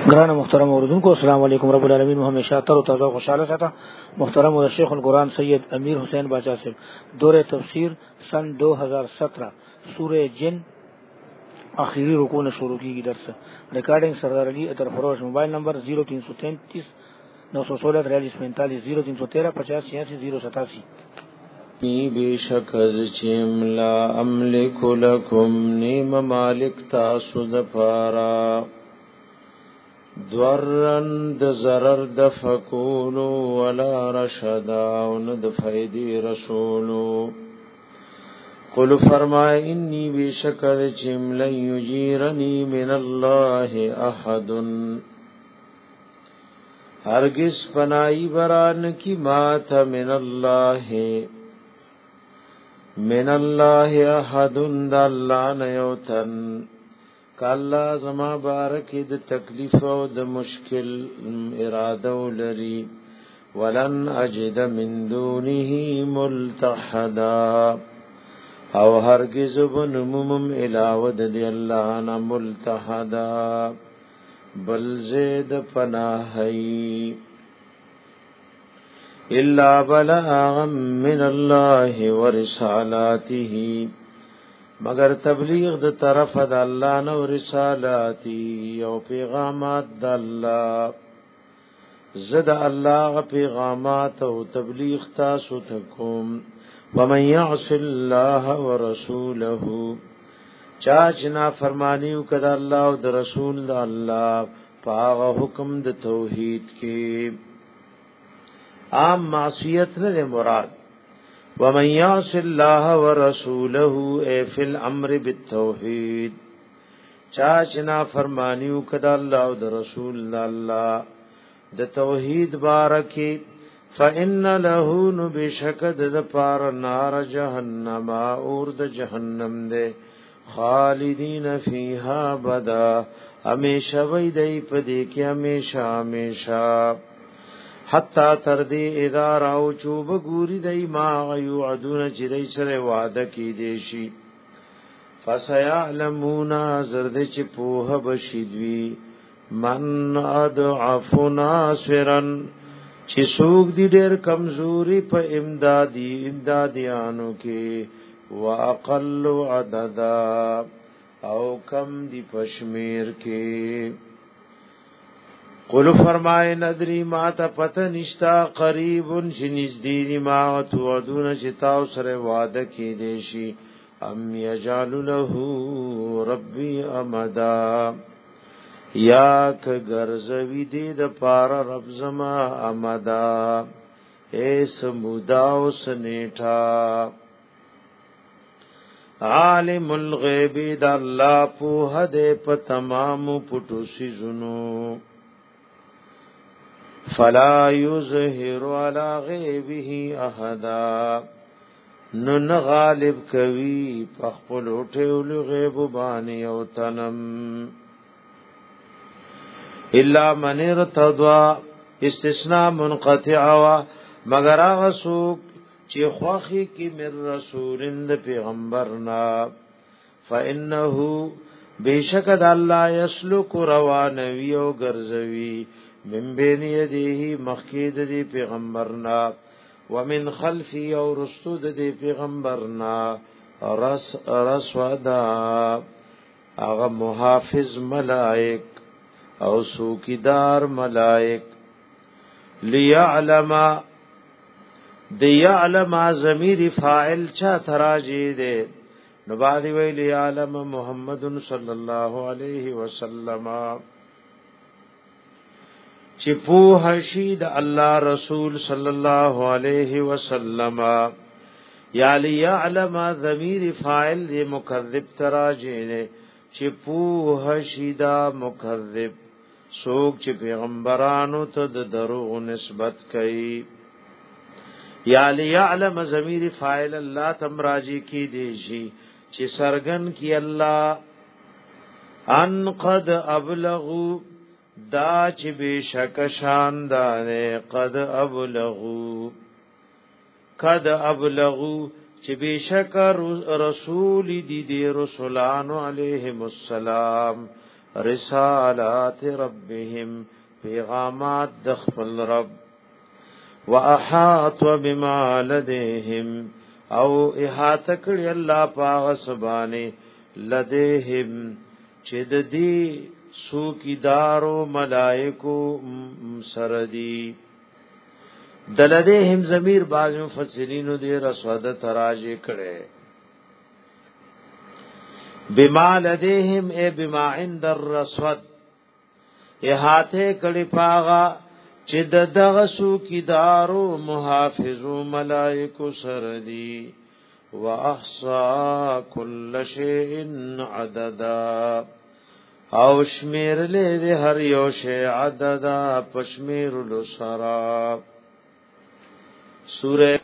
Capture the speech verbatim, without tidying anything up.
گران محترم اوردونکو السلام علیکم رب العالمین مو همیشه تر او تازه خوشاله ساته. محترم و شیخ القرآن سید امیر حسین باچا صاحب دور تفسیر سن دو ہزار سترہ سورہ جن آخری رکوع نے شروع کی درس ریکارڈنگ سردار علی اطہر فروش موبائل نمبر زیرو تین سو تینتیس نو سو سولہ تریالیس پینتالیس زیرو تین سو تیرہ پچاس چھیاسی زیرو ستاسی. بے شک از چیم لا املک لکم نیم مالک تاسو دپارا دورن د ضرر د فکولو ولا رشدا ند فیدی رسولو. قل فرمائے انی بے شک از چیم لن یجیرنی من اللہ احد ہرگز پنائی بران کی مات من اللہ من اللہ احد دا اللہ نیوتن کاللہ زما بارکی دا تکلیف و دا مشکل ارادو لری ولن اجد من دونه ملتحدا او ہرگز بنمم علاود دی اللہ نا ملتحدا بل زید پناہی الا بلاغا من اللہ ورسالاته مگر تبلیغ د طرف د الله نو رسالاتی او پیغامات د الله زد الله پیغامات او تبلیغ تاسو تکوم. ومن يعص الله ورسوله چاچ نا فرمانیو کدا الله او د رسول د الله پاغه حکم د توحید کې عام معصیت نه مراد. ومن يعص الله ورسوله اي في الامر بالتوحيد چاچنا فرمانیو کدا الله او د رسول الله د توحید بارکی فان له نبشکد د پار نار جهنم اور د جهنم دے خالدین فیها بدا ہمیشہ وی دی پدی کی ہمیشہ ہمیشہ حتا تر دی اذا راو چوب ګوري دای ما یعدون چې دای سره وعده کی دیشي فسيعلمون زرد چې پوه بشیدوی من اضعف ناصرا چې سوق دی ډیر کمزوري په امدادي امدادیانو کې واقل عددا او کم دی پشمیر کې. قل فرمائے ندری ما تا پتہ نشتا قریبن شنزدینی ما توعدون شتاو سر وعدہ کی دیشی ام یجعل له ربی امدا یا که گرزوی دی دا پارا رب زما امدا ایس مداو سنیٹا. عالم الغیبی دا اللہ پوہ دے پا تمام پٹو سیزنو فلا یظہر علی غیبه احدا نن غالب کوي پخپل اوټول غیب باندې او تنم الا من ارتضى استثناء منقطع وا مگر هغه څوک چې خوخي کې من رسولند پیغمبرنا فانه بیشک الله یسلک روانوی او ګرځوي من بین یدیه مخکید دی پیغمبرنا ومن خلفی او رستود دی پیغمبرنا رس رسودا اغا محافظ ملائک او سوکیدار ملائک لیعلم دی یعلم ضمیر فاعل چا تراجی دے نبادی وی لیعلم محمد صلی اللہ علیہ وسلم چې په شید الله رسول صلی الله علیه وسلم یا لیعلم ضمیر فاعل دی مکذب تراجینه چې په شید مکذب سوک چې پیغمبرانو ته د دروغ نسبت کوي. یا لیعلم ضمیر فاعل الله تم راجی کی دی شي چې سرغن کی الله ان قد ابلغوا دا چې بشک شاندار قد ابلغو قد ابلغو چې بشک رسول دی دی رسولان علیهم السلام رسالات ربهم پیغامات د خپل رب واحاط بما لديهم او احاطه کړی الله پاغ سبانه لديهم چې د دې سوکیدارو ملائکو سردي دلدهم ضمیر باز مفسرینو دې رسوده تراجه کړي بما لديهم اي بما عند الرسود احاطه کړي پاغا چې د دغه سوکیدارو محافظو ملائکو سردي واحصا كل شيء عددا او شمیر له هر یو شی عددا پشمیر لسرا سوره